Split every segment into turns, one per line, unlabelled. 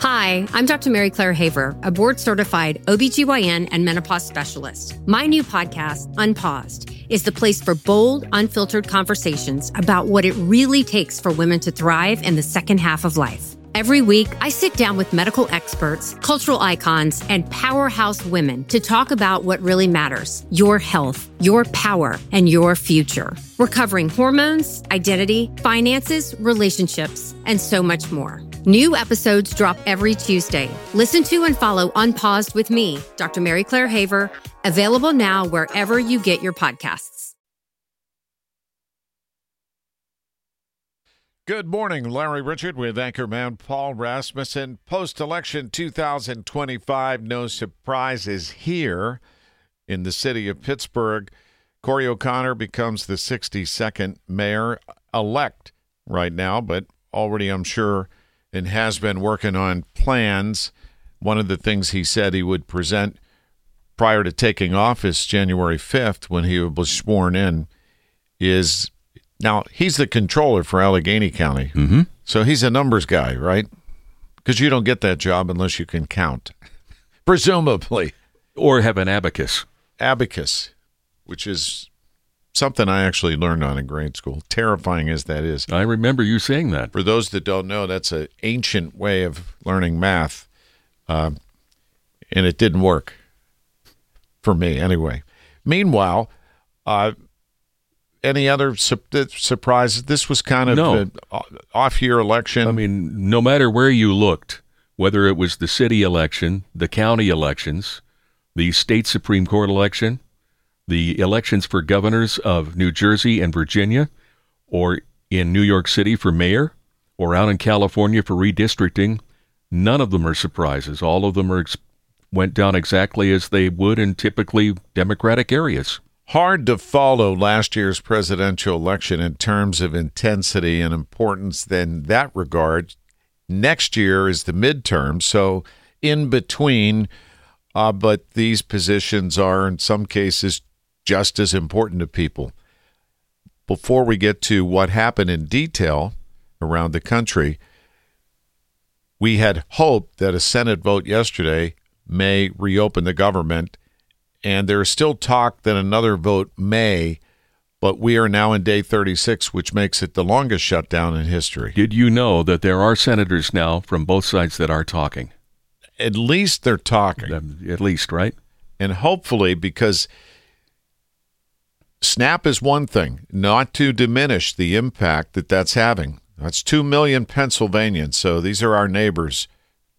Hi, I'm Dr. Mary Claire Haver, a board-certified OBGYN and menopause specialist. My new podcast, Unpaused, is the place for bold, unfiltered conversations about what it really takes for women to thrive in the second half of life. Every week, I sit down with medical experts, cultural icons, and powerhouse women to talk about what really matters: your health, your power, and your future. We're covering hormones, identity, finances, relationships, and so much more. New episodes drop every Tuesday. Listen to and follow Unpaused with me, Dr. Mary Claire Haver, available now wherever you get your podcasts.
Good morning, Larry Richard with anchorman Paul Rasmussen. Post-election 2025, no surprises here in the city of Pittsburgh. Corey O'Connor becomes the 62nd mayor-elect right now, but already, I'm sure, and has been working on plans. One of the things he said he would present prior to taking office January 5th when he was sworn in is, now he's the controller for Allegheny County.
Mm-hmm.
So he's a numbers guy, right? Because you don't get that job unless you can count, presumably.
Or have an abacus.
Abacus, which is something I actually learned on in grade school, terrifying as that is.
I remember you saying that.
For those that don't know, that's an ancient way of learning math, and it didn't work for me anyway. Meanwhile, any other surprises? This was kind of an off-year election.
I mean, no matter where you looked, whether it was the city election, the county elections, the state Supreme Court election, the elections for governors of New Jersey and Virginia, or in New York City for mayor, or out in California for redistricting, none of them are surprises. All of them went down exactly as they would in typically Democratic areas.
Hard to follow last year's presidential election in terms of intensity and importance in that regard. Next year is the midterm, so in between, but these positions are in some cases just as important to people. Before we get to what happened in detail around the country, we had hoped that a Senate vote yesterday may reopen the government, and there is still talk that another vote may, but we are now in day 36, which makes it the longest shutdown in history.
Did you know that there are senators now from both sides that are talking?
At least they're talking.
At least, right?
And hopefully, because SNAP is one thing, not to diminish the impact that that's having. That's 2 million Pennsylvanians, so these are our neighbors.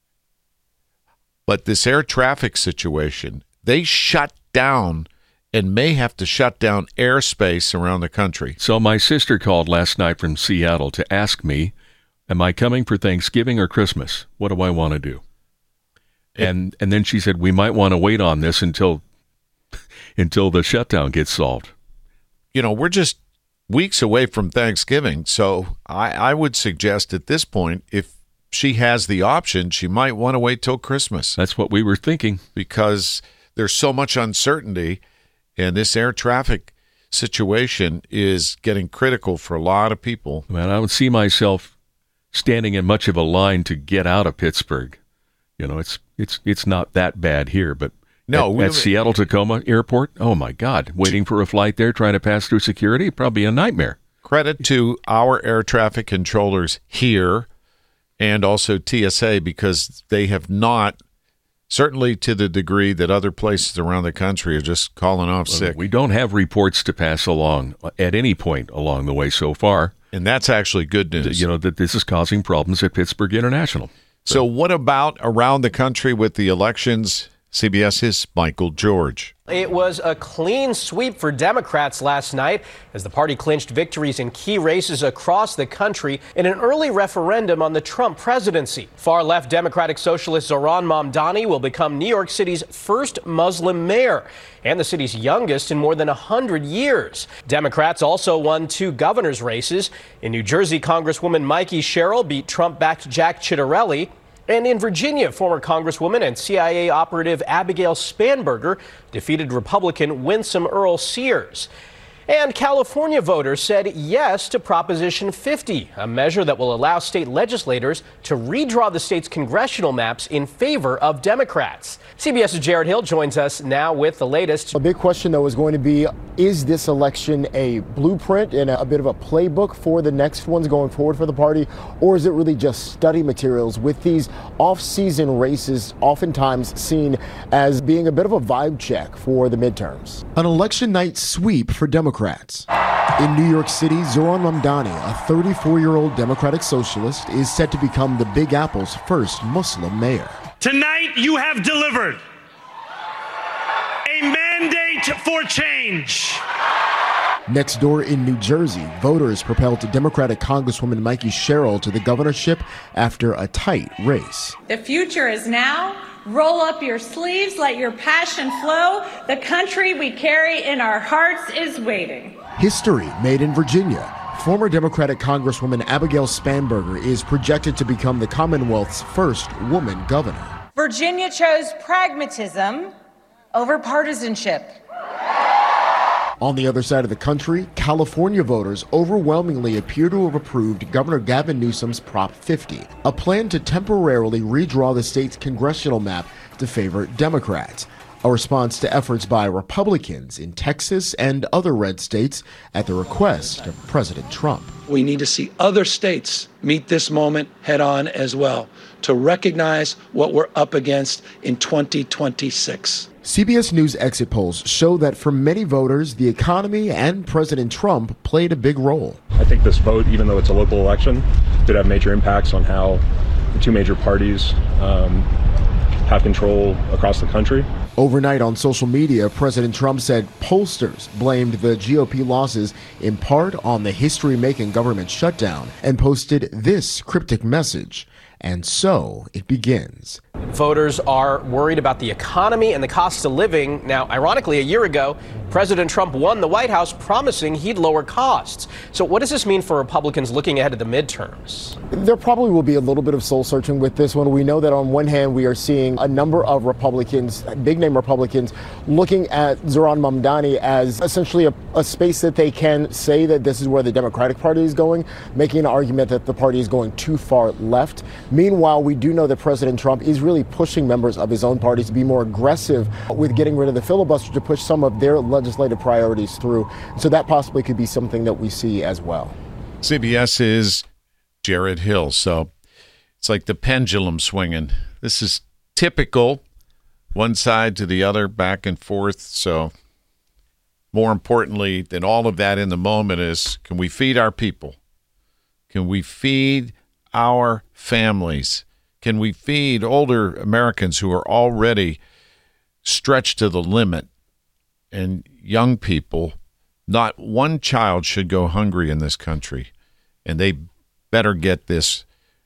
But this air traffic situation, they shut down and may have to shut down airspace around the country.
So my sister called last night from Seattle to ask me, am I coming for Thanksgiving or Christmas? What do I want to do? And then she said, we might want to wait on this until the shutdown gets solved.
You know, we're just weeks away from Thanksgiving, so I would suggest at this point, if she has the option, she might want to wait till Christmas.
That's what we were thinking.
Because there's so much uncertainty, and this air traffic situation is getting critical for a lot of people.
Man, I don't see myself standing in much of a line to get out of Pittsburgh. You know, it's not that bad here, but
no,
at Seattle Tacoma Airport, oh my God, waiting for a flight there, trying to pass through security, probably a nightmare.
Credit to our air traffic controllers here and also TSA, because they have not, certainly to the degree that other places around the country are just calling off sick.
We don't have reports to pass along at any point along the way so far.
And that's actually good news.
You know, that this is causing problems at Pittsburgh International.
So what about around the country with the elections? CBS's Michael George.
It was a clean sweep for Democrats last night as the party clinched victories in key races across the country in an early referendum on the Trump presidency. Far-left Democratic Socialist Zohran Mamdani will become New York City's first Muslim mayor and the city's youngest in more than 100 years. Democrats also won 2 governor's races. In New Jersey, Congresswoman Mikey Sherrill beat Trump-backed Jack Ciattarelli. And in Virginia, former Congresswoman and CIA operative Abigail Spanberger defeated Republican Winsome Earl Sears. And California voters said yes to Proposition 50, a measure that will allow state legislators to redraw the state's congressional maps in favor of Democrats. CBS's Jared Hill joins us now with the latest.
A big question, though, is going to be, is this election a blueprint and a bit of a playbook for the next ones going forward for the party, or is it really just study materials with these off-season races oftentimes seen as being a bit of a vibe check for the midterms? An election night sweep for Democrats. In New York City, Zohran Mamdani, a 34-year-old Democratic socialist, is set to become the Big Apple's first Muslim mayor.
Tonight you have delivered a mandate for change.
Next door in New Jersey, voters propelled Democratic Congresswoman Mikey Sherrill to the governorship after a tight race.
The future is now. Roll up your sleeves, let your passion flow. The country we carry in our hearts is waiting.
History made in Virginia. Former Democratic Congresswoman Abigail Spanberger is projected to become the Commonwealth's first woman governor.
Virginia chose pragmatism over partisanship.
On the other side of the country, California voters overwhelmingly appear to have approved Governor Gavin Newsom's Prop 50, a plan to temporarily redraw the state's congressional map to favor Democrats, a response to efforts by Republicans in Texas and other red states at the request of President Trump.
We need to see other states meet this moment head on as well, to recognize what we're up against in 2026.
CBS News exit polls show that for many voters, the economy and President Trump played a big role.
I think this vote, even though it's a local election, did have major impacts on how the two major parties have control across the country.
Overnight on social media, President Trump said pollsters blamed the GOP losses in part on the history-making government shutdown and posted this cryptic message. And so it begins.
Voters are worried about the economy and the cost of living. Now, ironically, a year ago, President Trump won the White House promising he'd lower costs. So what does this mean for Republicans looking ahead of the midterms?
There probably will be a little bit of soul searching with this one. We know that on one hand, we are seeing a number of Republicans, big name Republicans, looking at Zohran Mamdani as essentially a space that they can say that this is where the Democratic Party is going, making an argument that the party is going too far left. Meanwhile, we do know that President Trump is really pushing members of his own party to be more aggressive with getting rid of the filibuster to push some of their legislative priorities through. So that possibly could be something that we see as well.
CBS's Jared Hill. So it's like the pendulum swinging. This is typical, one side to the other, back and forth. So more importantly than all of that in the moment is, can we feed our people? Can we feed our families? Can we feed older Americans who are already stretched to the limit? And young people, not one child should go hungry in this country, and they better get this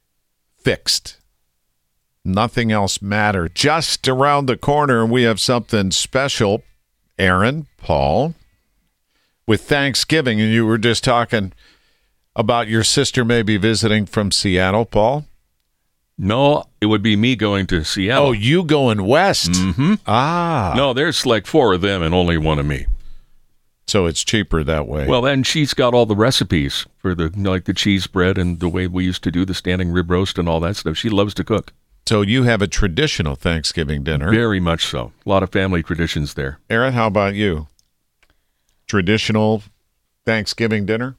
fixed. Nothing else matters. Just around the corner, we have something special. Aaron, Paul, with Thanksgiving, and you were just talking about your sister maybe visiting from Seattle, Paul?
No, it would be me going to Seattle.
Oh, you going west?
Mm-hmm.
Ah.
No, there's like 4 of them and only 1 of me.
So it's cheaper that way.
Well, then she's got all the recipes for the cheese bread and the way we used to do the standing rib roast and all that stuff. She loves to cook.
So you have a traditional Thanksgiving dinner.
Very much so. A lot of family traditions there.
Aaron, how about you? Traditional Thanksgiving dinner?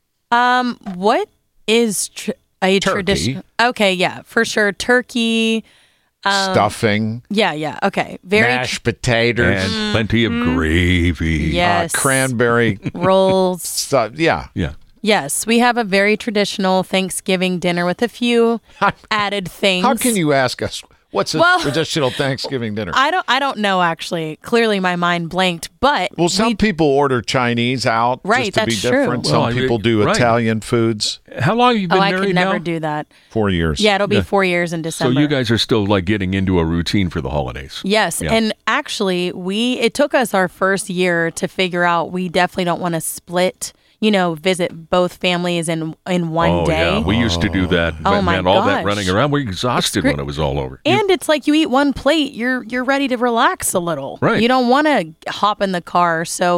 What is a tradition? Okay, yeah, for sure. Turkey.
Stuffing.
Yeah. Okay. Very
mashed potatoes.
And plenty of gravy.
Yes.
Cranberry.
Rolls.
Stuff. Yeah.
Yes, we have a very traditional Thanksgiving dinner with a few added things.
How can you ask us what's a traditional Thanksgiving dinner?
I don't know, actually. Clearly my mind blanked, but
some people order Chinese out just to be different.
True.
Some people do Italian foods.
How long have you been married
I could
now?
never do that.
4 years.
Yeah, it'll be 4 years in December.
So you guys are still getting into a routine for the holidays.
Yes, yeah. And actually it took us our first year to figure out we definitely don't want to split, visit both families in one day.
Yeah, we used to do that.
Oh my
man, all that running around, we're exhausted when it was all over.
And it's like you eat one plate, you're ready to relax a little.
Right.
You don't want to hop in the car. So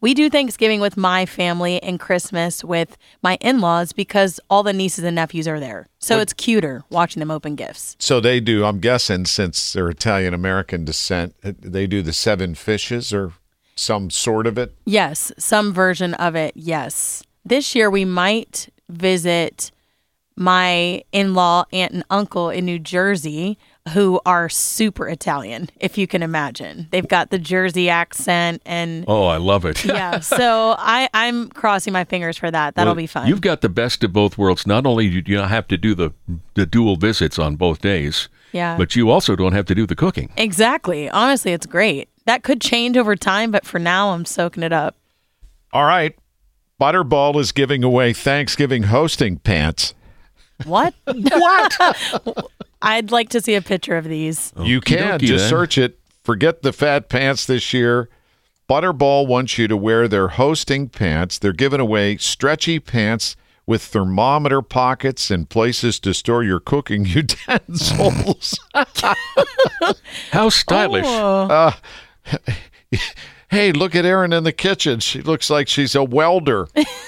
We do Thanksgiving with my family and Christmas with my in-laws because all the nieces and nephews are there. So it's cuter watching them open gifts.
So they do, I'm guessing, since they're Italian-American descent, they do the 7 fishes or some sort of it?
Yes, some version of it, yes. This year we might visit my in-law aunt and uncle in New Jersey who are super Italian, if you can imagine. They've got the Jersey accent and
Oh, I love it.
yeah, so I'm crossing my fingers for that. That'll be fun.
You've got the best of both worlds. Not only do you have to do the dual visits on both days,
yeah,
but you also don't have to do the cooking.
Exactly. Honestly, it's great. That could change over time, but for now, I'm soaking it up.
All right. Butterball is giving away Thanksgiving hosting pants.
What? What? I'd like to see a picture of these.
You can. Just search it. Forget the fat pants this year. Butterball wants you to wear their hosting pants. They're giving away stretchy pants with thermometer pockets and places to store your cooking utensils.
How stylish.
Oh.
Hey, look at Erin in the kitchen. She looks like she's a welder.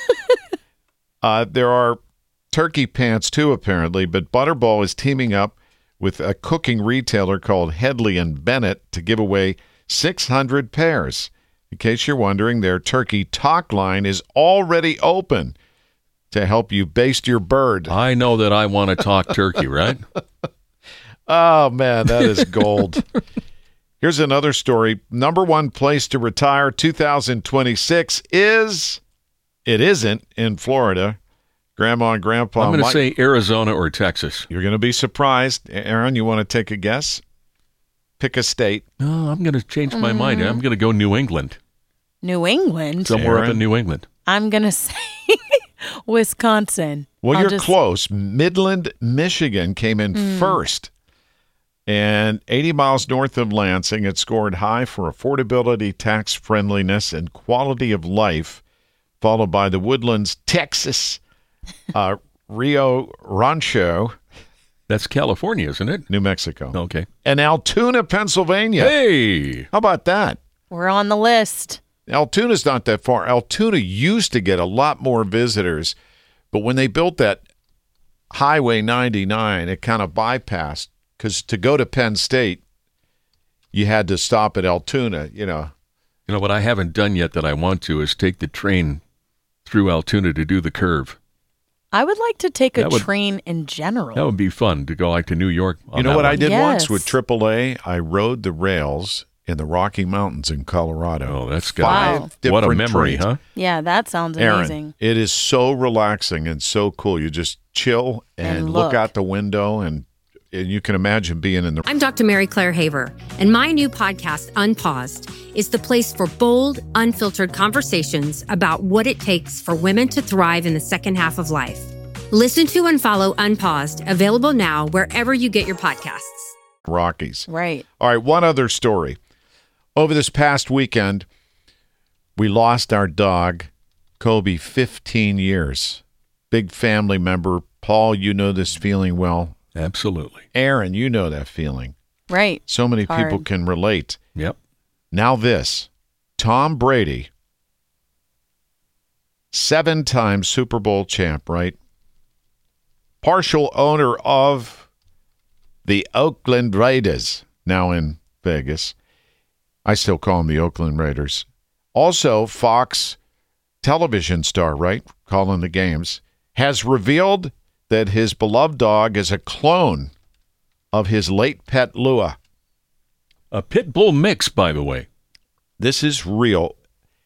There are turkey pants too, apparently, but Butterball is teaming up with a cooking retailer called Hedley and Bennett to give away 600 pairs. In case you're wondering, their turkey talk line is already open to help you baste your bird.
I know that I want to talk turkey, right?
Oh, man, that is gold. Here's another story. Number one place to retire 2026 is, it isn't in Florida. Grandma and Grandpa.
I'm going to say Arizona or Texas.
You're going to be surprised. Aaron, you want to take a guess? Pick a state.
No, I'm going to change my mind. I'm going to go New England.
New England?
Somewhere up in New England.
I'm going to say Wisconsin.
Well, you're close. Midland, Michigan came in first. And 80 miles north of Lansing, it scored high for affordability, tax friendliness, and quality of life, followed by the Woodlands, Texas, Rio Rancho.
That's California, isn't it?
New Mexico.
Okay.
And Altoona, Pennsylvania.
Hey!
How about that?
We're on the list.
Altoona's not that far. Altoona used to get a lot more visitors, but when they built that Highway 99, it kind of bypassed, because to go to Penn State, you had to stop at Altoona, You know
what I haven't done yet that I want to is take the train through Altoona to do the curve.
I would like to take a train in general.
That would be fun to go like to New York.
You know what I did once with AAA? I rode the rails in the Rocky Mountains in Colorado.
Oh, that's
good.
What a memory,
trains.
Huh?
Yeah, that sounds amazing.
Aaron, it is so relaxing and so cool. You just chill and look out the window and you can imagine being in the...
I'm Dr. Mary Claire Haver, and my new podcast, Unpaused, is the place for bold, unfiltered conversations about what it takes for women to thrive in the second half of life. Listen to and follow Unpaused, available now wherever you get your podcasts.
Rockies.
Right.
All right, one other story. Over this past weekend, we lost our dog, Kobe, 15 years. Big family member. Paul, you know this feeling well.
Absolutely.
Aaron, you know that feeling.
Right.
So many people can relate.
Yep.
Now this, Tom Brady, 7-time Super Bowl champ, right? Partial owner of the Oakland Raiders, now in Vegas. I still call them the Oakland Raiders. Also, Fox television star, right? Calling the games, has revealed that his beloved dog is a clone of his late pet Lua.
A pit bull mix, by the way.
This is real.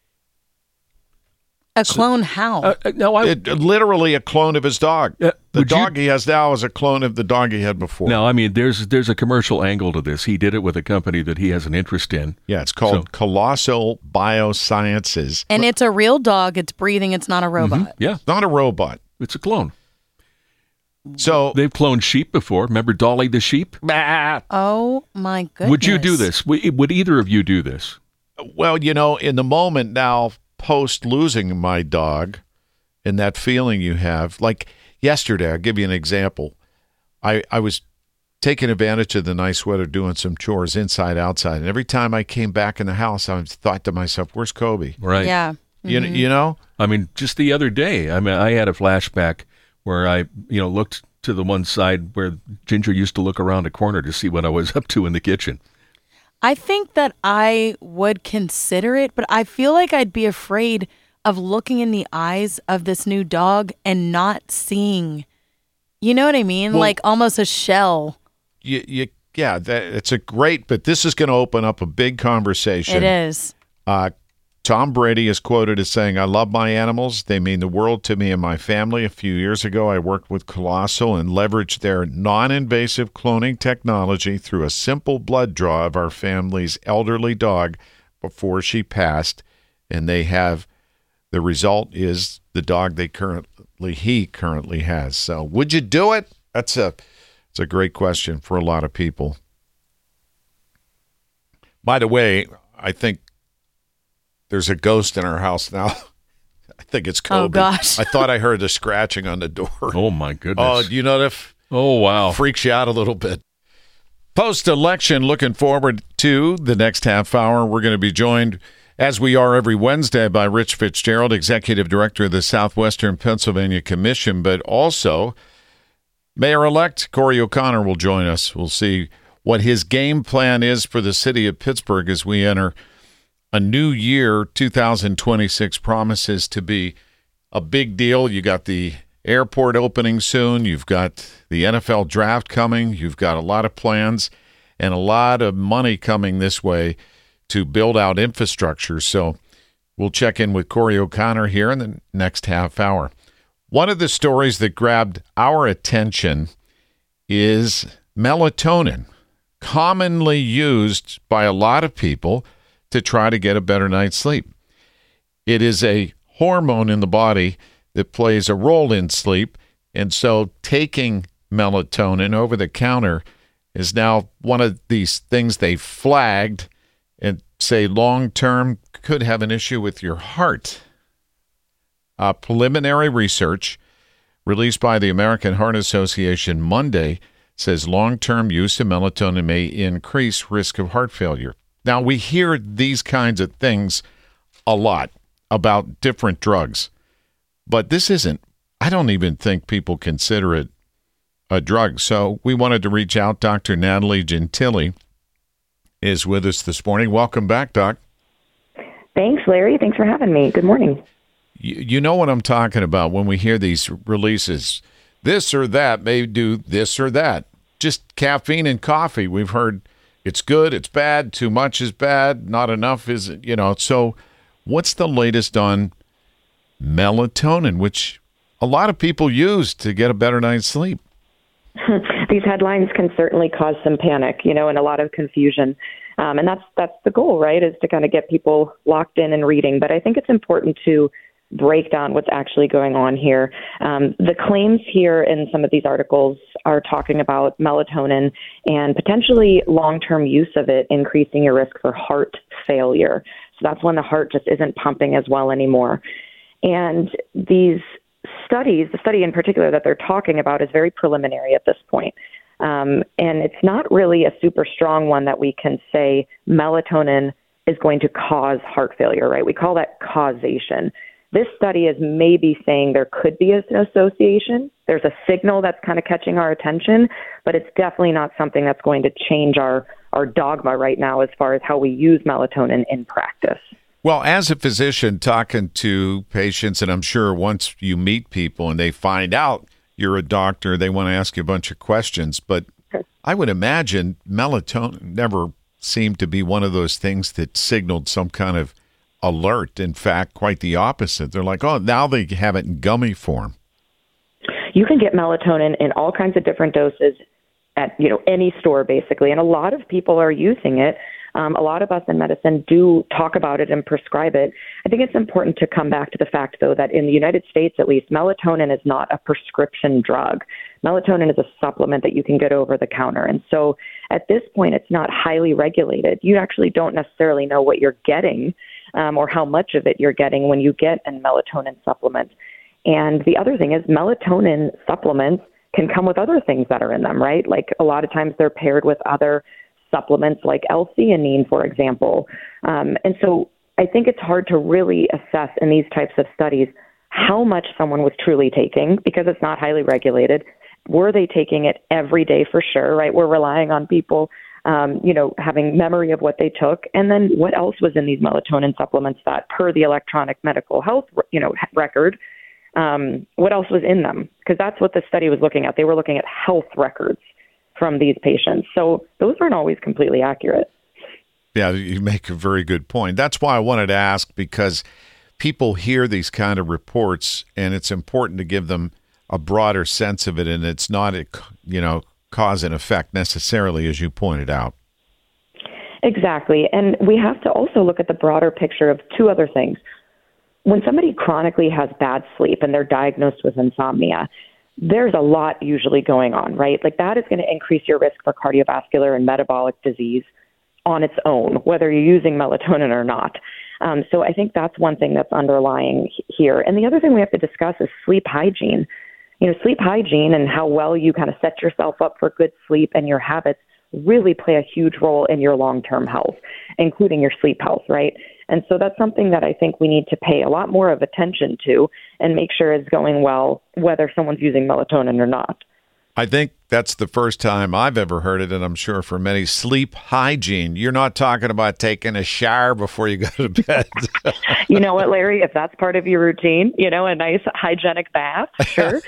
A clone how?
Literally a clone of his dog. The dog he has now is a clone of the dog he had before.
No, I mean, there's a commercial angle to this. He did it with a company that he has an interest in.
Yeah, it's called Colossal Biosciences.
And it's a real dog. It's breathing. It's not a robot.
Mm-hmm. Yeah.
It's not a robot.
It's a clone.
So
they've cloned sheep before. Remember Dolly the sheep?
Oh, my goodness.
Would you do this? Would either of you do this?
Well, in the moment now, post losing my dog and that feeling you have, like yesterday, I'll give you an example. I was taking advantage of the nice weather, doing some chores inside, outside. And every time I came back in the house, I thought to myself, where's Kobe?
Right.
Yeah. Mm-hmm.
You know?
I mean, just the other day, I had a flashback where I, looked to the one side where Ginger used to look around a corner to see what I was up to in the kitchen.
I think that I would consider it, but I feel like I'd be afraid of looking in the eyes of this new dog and not seeing, you know what I mean?
Well,
like almost a shell.
It's a great, but this is going to open up a big conversation.
It is.
Tom Brady is quoted as saying, "I love my animals. They mean the world to me and my family. A few years ago, I worked with Colossal and leveraged their non-invasive cloning technology through a simple blood draw of our family's elderly dog before she passed. And the result is the dog he currently has." So would you do it? It's a great question for a lot of people. By the way, I think there's a ghost in our house now. I think it's Kobe.
Oh, gosh.
I thought I heard a scratching on the door.
Oh, my goodness.
Oh, you know that?
Oh, wow.
Freaks you out a little bit. Post-election, looking forward to the next half hour. We're going to be joined, as we are every Wednesday, by Rich Fitzgerald, Executive Director of the Southwestern Pennsylvania Commission, but also Mayor-elect Corey O'Connor will join us. We'll see what his game plan is for the city of Pittsburgh as we enter a new year. 2026 promises to be a big deal. You got the airport opening soon. You've got the NFL draft coming. You've got a lot of plans and a lot of money coming this way to build out infrastructure. So we'll check in with Corey O'Connor here in the next half hour. One of the stories that grabbed our attention is melatonin, commonly used by a lot of people to try to get a better night's sleep. It is a hormone in the body that plays a role in sleep, and so taking melatonin over the counter is now one of these things they flagged and say long-term could have an issue with your heart. Preliminary research released by the American Heart Association Monday says long-term use of melatonin may increase risk of heart failure. Now, we hear these kinds of things a lot about different drugs, but this isn't, I don't even think people consider it a drug. So we wanted to reach out. Dr. Natalie Gentili is with us this morning. Welcome back, Doc.
Thanks, Larry. Thanks for having me. Good morning.
You know what I'm talking about when we hear these releases. This or that may do this or that. Just caffeine and coffee. We've heard it's good, it's bad, too much is bad, not enough is, So what's the latest on melatonin, which a lot of people use to get a better night's sleep?
These headlines can certainly cause some panic, and a lot of confusion. And that's the goal, right, is to kind of get people locked in and reading. But I think it's important to break down what's actually going on here. The claims here in some of these articles are talking about melatonin and potentially long-term use of it increasing your risk for heart failure. So that's when the heart just isn't pumping as well anymore. And these studies, the study in particular that they're talking about, is very preliminary at this point. And it's not really a super strong one that we can say melatonin is going to cause heart failure, right? We call that causation. This study is maybe saying there could be an association. There's a signal that's kind of catching our attention, but it's definitely not something that's going to change our dogma right now as far as how we use melatonin in practice.
Well, as a physician talking to patients, and I'm sure once you meet people and they find out you're a doctor, they want to ask you a bunch of questions. But I would imagine melatonin never seemed to be one of those things that signaled some kind of alert. In fact, quite the opposite. They're like, oh, now they have it in gummy form.
You can get melatonin in all kinds of different doses at any store, basically. And a lot of people are using it. A lot of us in medicine do talk about it and prescribe it. I think it's important to come back to the fact, though, that in the United States, at least, melatonin is not a prescription drug. Melatonin is a supplement that you can get over the counter. And so at this point, it's not highly regulated. You actually don't necessarily know what you're getting or how much of it you're getting when you get a melatonin supplement. And the other thing is melatonin supplements can come with other things that are in them, right? Like a lot of times they're paired with other supplements like L-theanine, for example. And so I think it's hard to really assess in these types of studies how much someone was truly taking, because it's not highly regulated. Were they taking it every day for sure, right? We're relying on people, having memory of what they took. And then what else was in these melatonin supplements that, per the electronic medical health, record, what else was in them? Because that's what the study was looking at. They were looking at health records from these patients. So those aren't always completely accurate.
Yeah, you make a very good point. That's why I wanted to ask, because people hear these kind of reports, and it's important to give them a broader sense of it, and it's not a, cause and effect necessarily, as you pointed out.
Exactly. And we have to also look at the broader picture of two other things. When somebody chronically has bad sleep and they're diagnosed with insomnia, there's a lot usually going on, right? Like that is going to increase your risk for cardiovascular and metabolic disease on its own, whether you're using melatonin or not. So I think that's one thing that's underlying here. And the other thing we have to discuss is sleep hygiene. Sleep hygiene and how well you kind of set yourself up for good sleep and your habits really play a huge role in your long-term health, including your sleep health, right? And so that's something that I think we need to pay a lot more of attention to and make sure it's going well, whether someone's using melatonin or not.
I think that's the first time I've ever heard it, and I'm sure for many, sleep hygiene. You're not talking about taking a shower before you go to bed.
You know what, Larry? If that's part of your routine, a nice hygienic bath, sure.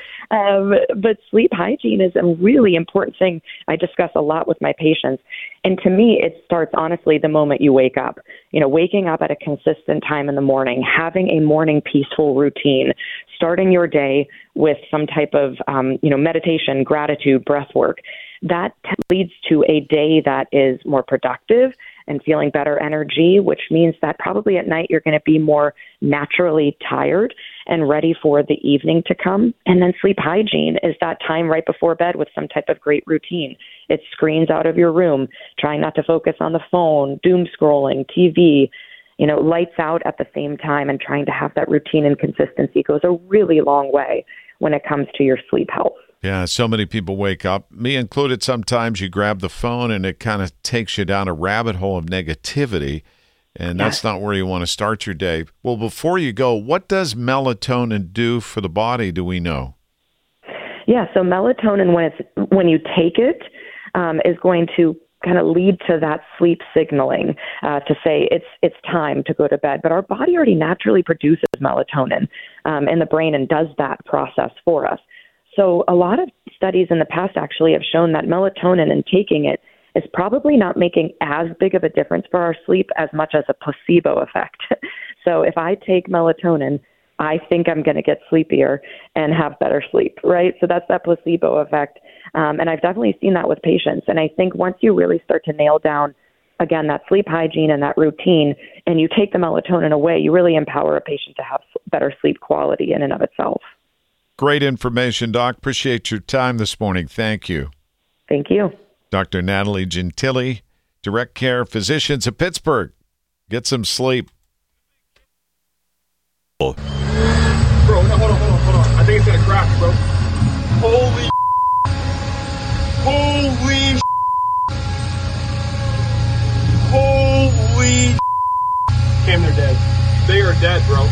But sleep hygiene is a really important thing I discuss a lot with my patients. And to me, it starts, honestly, the moment you wake up. Waking up at a consistent time in the morning, having a morning peaceful routine, starting your day with some type of, meditation, gratitude, breath work. That leads to a day that is more productive and feeling better energy, which means that probably at night you're going to be more naturally tired and ready for the evening to come. And then sleep hygiene is that time right before bed with some type of great routine. It's screens out of your room, trying not to focus on the phone, doom scrolling, TV, lights out at the same time, and trying to have that routine and consistency goes a really long way when it comes to your sleep health.
Yeah, so many people wake up, me included. Sometimes you grab the phone and it kind of takes you down a rabbit hole of negativity, and that's not where you want to start your day. Well, before you go, what does melatonin do for the body, do we know?
Yeah, so melatonin, when you take it, is going to kind of lead to that sleep signaling to say it's time to go to bed. But our body already naturally produces melatonin in the brain and does that process for us. So a lot of studies in the past actually have shown that melatonin and taking it is probably not making as big of a difference for our sleep as much as a placebo effect. So if I take melatonin, I think I'm going to get sleepier and have better sleep, right? So that's that placebo effect. And I've definitely seen that with patients. And I think once you really start to nail down, again, that sleep hygiene and that routine, and you take the melatonin away, you really empower a patient to have better sleep quality in and of itself.
Great information, Doc. Appreciate your time this morning. Thank you.
Thank you.
Dr. Natalie Gentile, Direct Care Physicians of Pittsburgh. Get some sleep.
Bro, no, hold on. I think it's going to crack, bro. Holy Damn, they're dead. They are dead, bro.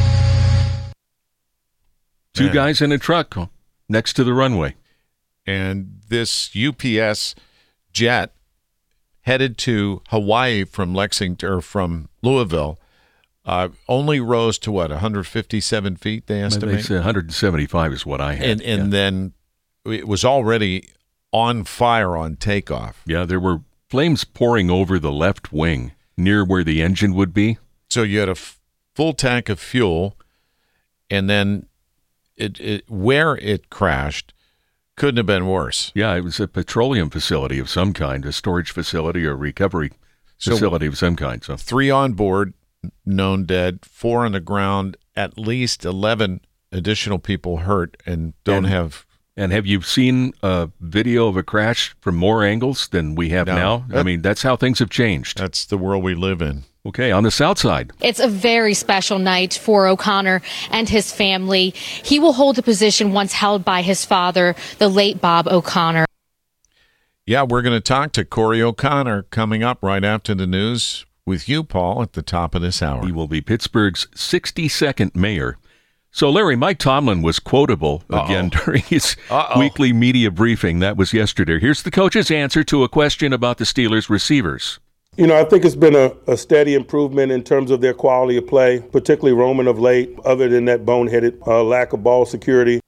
Two guys in a truck next to the runway.
And this UPS jet headed to Hawaii from Lexington or from Louisville only rose to 157 feet, they estimate?
They say 175 is what I had.
And then it was already on fire on takeoff.
Yeah, there were flames pouring over the left wing near where the engine would be.
So you had a full tank of fuel, and then where it crashed couldn't have been worse.
Yeah, it was a petroleum facility of some kind, a storage facility or recovery facility of some kind. So 3
on board, known dead, 4 on the ground, at least 11 additional people hurt and don't have...
And have you seen a video of a crash from more angles than we have now? I mean, that's how things have changed.
That's the world we live in.
Okay, on the south side.
It's a very special night for O'Connor and his family. He will hold a position once held by his father, the late Bob O'Connor.
Yeah, we're going to talk to Corey O'Connor coming up right after the news with you, Paul, at the top of this hour.
He will be Pittsburgh's 62nd mayor. So, Larry, Mike Tomlin was quotable again during his weekly media briefing. That was yesterday. Here's the coach's answer to a question about the Steelers' receivers.
You know, I think it's been a steady improvement in terms of their quality of play, particularly Roman of late, other than that boneheaded lack of ball security.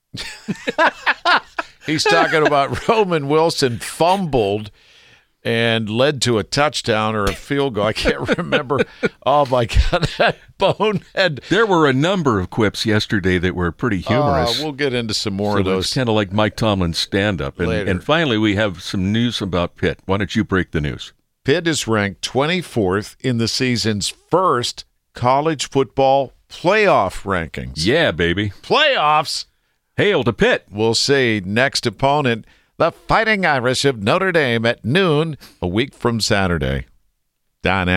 He's talking about Roman Wilson fumbled and led to a touchdown or a field goal. I can't remember. Oh, my God, that bonehead.
There were a number of quips yesterday that were pretty humorous.
We'll get into some more of those.
Kind of like Mike Tomlin's stand-up. And finally, we have some news about Pitt. Why don't you break the news?
Pitt is ranked 24th in the season's first college football playoff rankings.
Yeah, baby.
Playoffs.
Hail to Pitt.
We'll see. Next opponent, the Fighting Irish of Notre Dame at noon a week from Saturday. Don.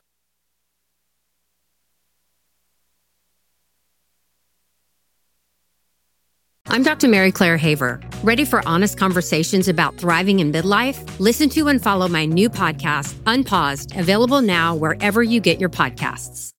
I'm Dr. Mary Claire Haver. Ready for honest conversations about thriving in midlife? Listen to and follow my new podcast, Unpaused, available now wherever you get your podcasts.